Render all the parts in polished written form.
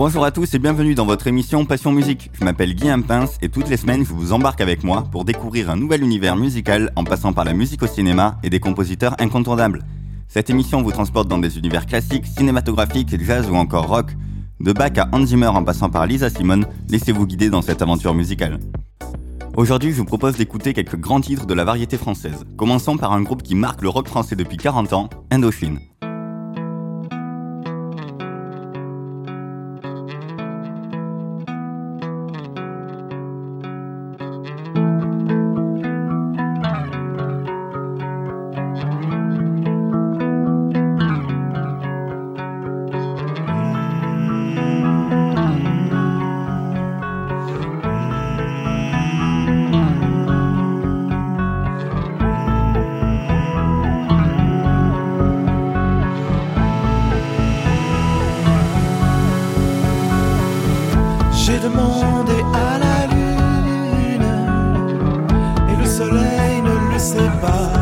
Bonjour à tous et bienvenue dans votre émission Passion Musique. Je m'appelle Guillaume Pince et toutes les semaines je vous embarque avec moi pour découvrir un nouvel univers musical en passant par la musique au cinéma et des compositeurs incontournables. Cette émission vous transporte dans des univers classiques, cinématographiques, jazz ou encore rock. De Bach à Hans Zimmer en passant par Lisa Simone, laissez-vous guider dans cette aventure musicale. Aujourd'hui, je vous propose d'écouter quelques grands titres de la variété française. Commençons par un groupe qui marque le rock français depuis 40 ans, Indochine. J'ai demandé à la lune et le soleil ne le sait pas.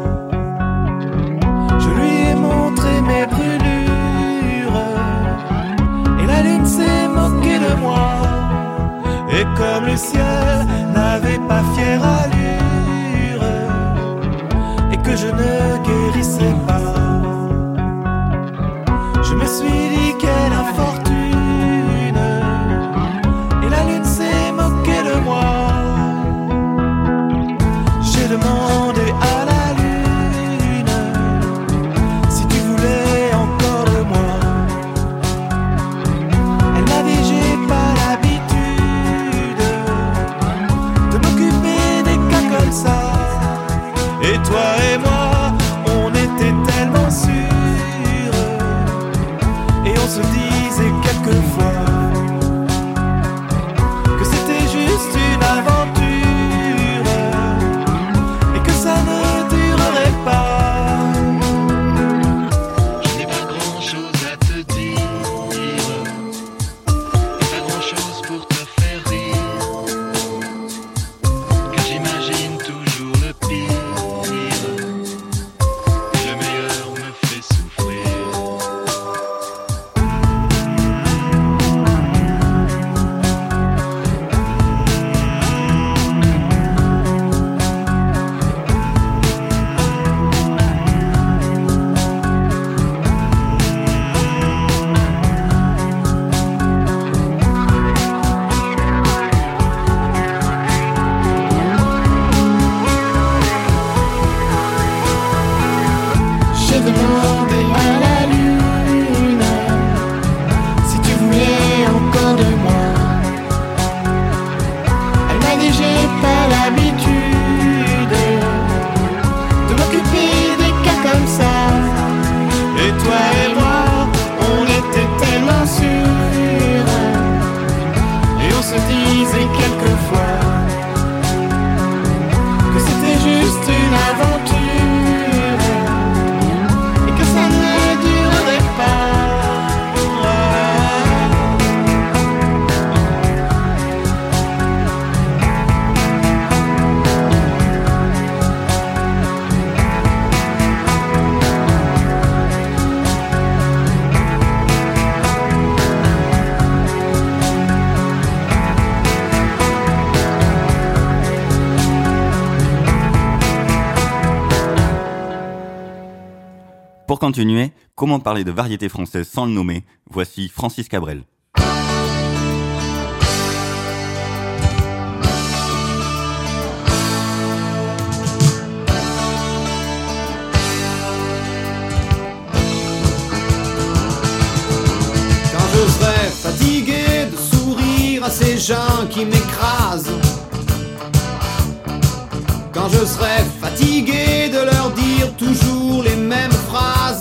Je lui ai montré mes brûlures et la lune s'est moquée de moi. Et comme le ciel n'avait pas fière allure et que je ne guérissais pas, je me suis dit quelle infortune. J'ai demandé à la lune si tu voulais encore de moi. Elle m'a dit j'ai pas l'habitude de m'occuper des cas comme ça. Et toi et moi, on était tellement sûrs et on se disait quelquefois que c'était juste une aventure. Pour continuer, comment parler de variété française sans le nommer? Voici Francis Cabrel. Quand je serai fatigué de sourire à ces gens qui m'écrasent, quand je serai fatigué de leur dire toujours les mêmes phrases,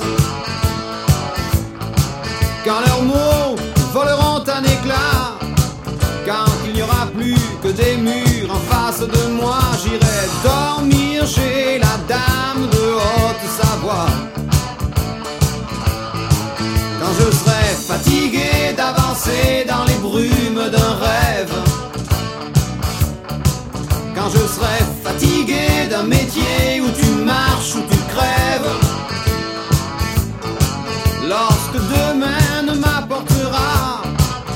quand leurs mots voleront un éclat, quand il n'y aura plus que des murs en face de moi, j'irai dormir chez la dame de Haute-Savoie. Quand je serai fatigué d'avancer dans les brumes d'un rêve, quand je serai fatigué d'un métier où tu marches, où tu crèves, lorsque demain ne m'apportera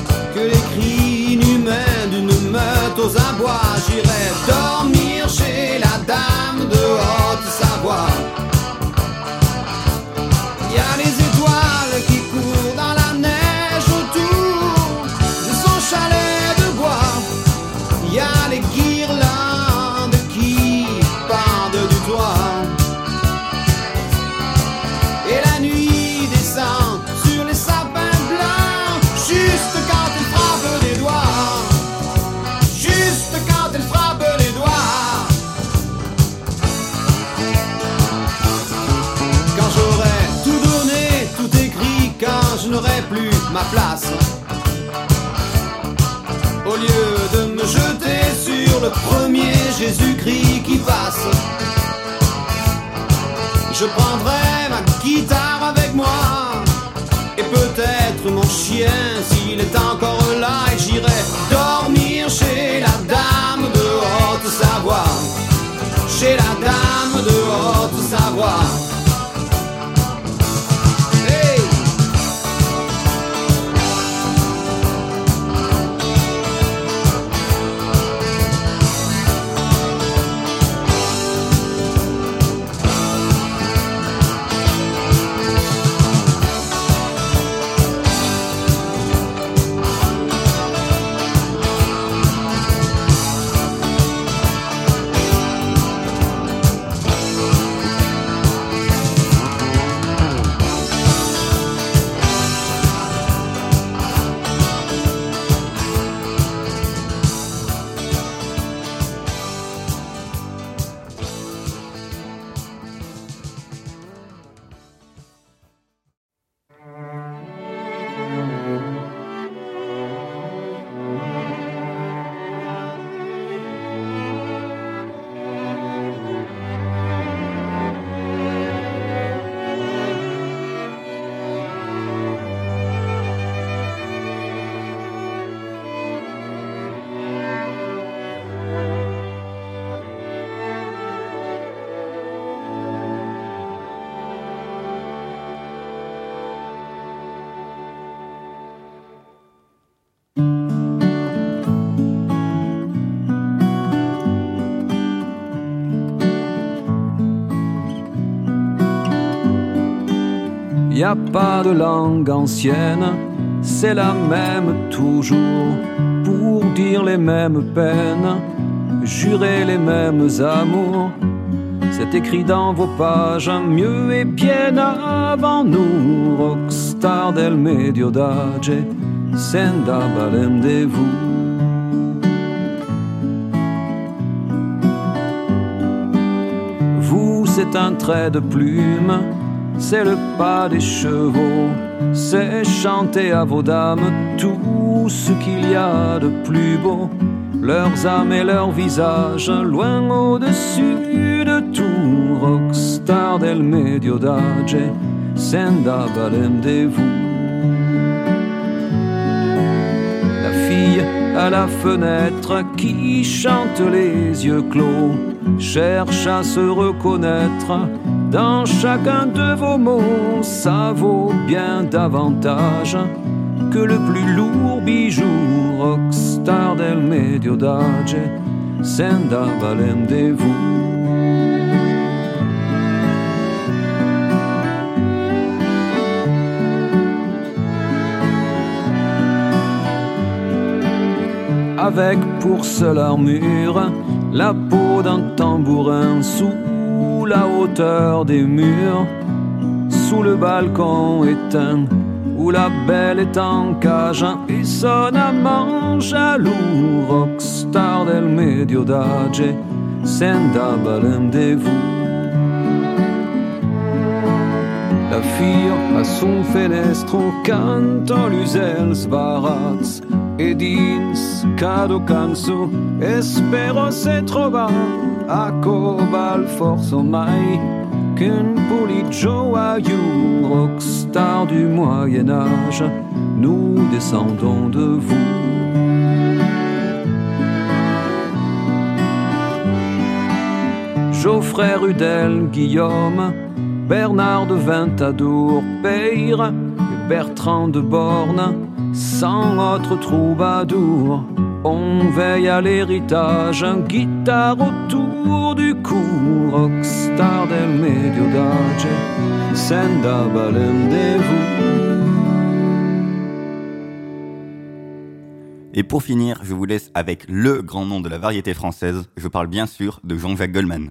aux abois, j'irai dormir chez la dame de Haute-Savoie. Il y a les étoiles qui courent dans la neige autour de son chalet de bois. Il y a les guirlandes qui pendent du toit. Et la nuit descend sur les sapins blancs, juste quand elle frappe des doigts. Juste quand elle frappe les doigts. Quand j'aurai tout donné, tout écrit, quand je n'aurai plus ma place, au lieu de me jeter sur le premier Jésus-Christ qui passe, je prendrai ma guitare avec moi et peut-être mon chien s'il est encore là, et j'irai dormir chez la dame de Haute-Savoie. Chez la dame de Haute-Savoie. Hey! Y a pas de langue ancienne, c'est la même toujours, pour dire les mêmes peines, jurer les mêmes amours. C'est écrit dans vos pages, mieux et bien avant nous. Rockstar del medio d'âge, senda balem de vous. Vous, c'est un trait de plume, c'est le pas des chevaux, c'est chanter à vos dames tout ce qu'il y a de plus beau. Leurs âmes et leurs visages, loin au-dessus de tout. Rockstar del medio d'âge, senda balem de vous. La fille à la fenêtre qui chante les yeux clos cherche à se reconnaître dans chacun de vos mots. Ça vaut bien davantage que le plus lourd bijou. Rockstar del medio d'âge, senda balem de vous. Avec pour seule armure la peau d'un tambourin sous la hauteur des murs, sous le balcon éteint où la belle est en cage et son amant jaloux. Rockstar del medio d'âge, senda balem de vous. La fille a son fenestro canto l'usel svaraz e dins cado canso espero se trova a cobal forzo mai qu'un poli joyeux. Rockstar du Moyen-Âge, nous descendons de vous. Geoffrey Rudel, Guillaume, Bernard de Ventadour, Peyre et Bertrand de Borne, 100 autres troubadours, On veille à l'héritage, un guitare autour du cou, rockstar del medio d'âge, senda balendez-vous. Et pour finir, je vous laisse avec le grand nom de la variété française. Je parle bien sûr de Jean-Jacques Goldman.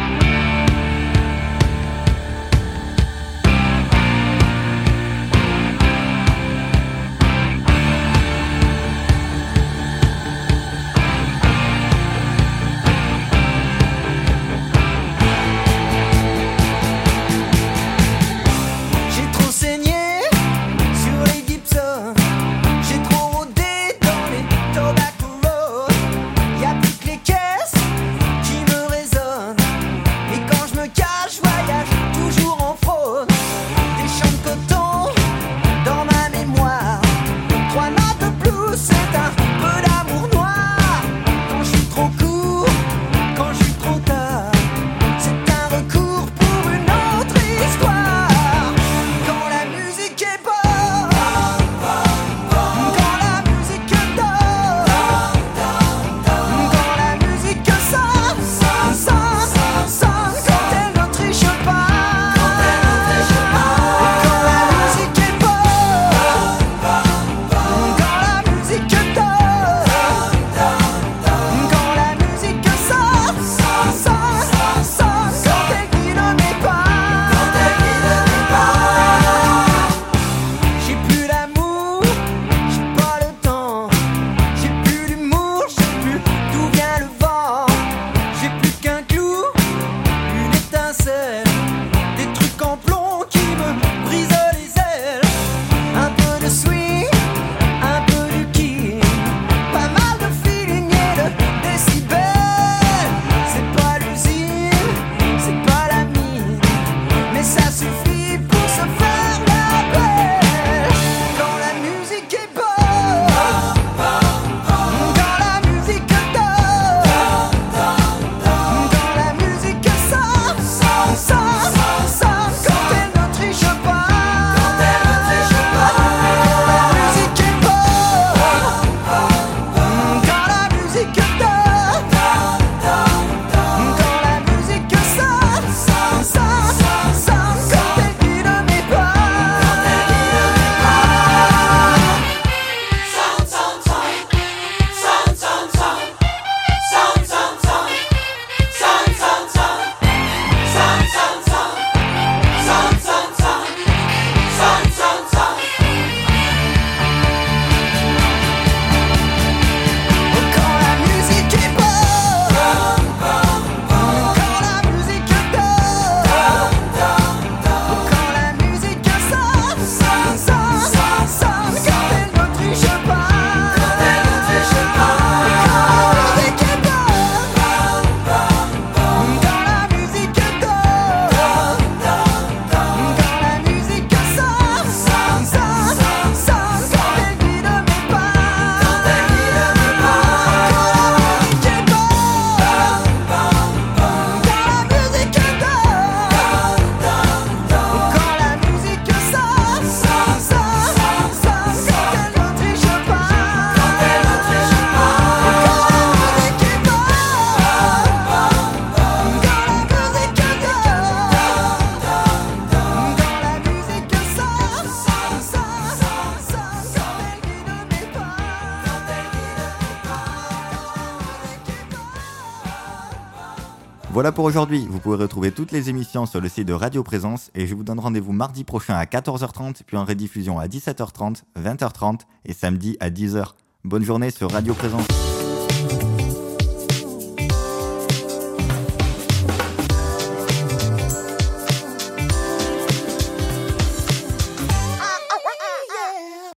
Voilà pour aujourd'hui, vous pouvez retrouver toutes les émissions sur le site de Radio Présence et je vous donne rendez-vous mardi prochain à 14h30, puis en rediffusion à 17h30, 20h30 et samedi à 10h. Bonne journée sur Radio Présence.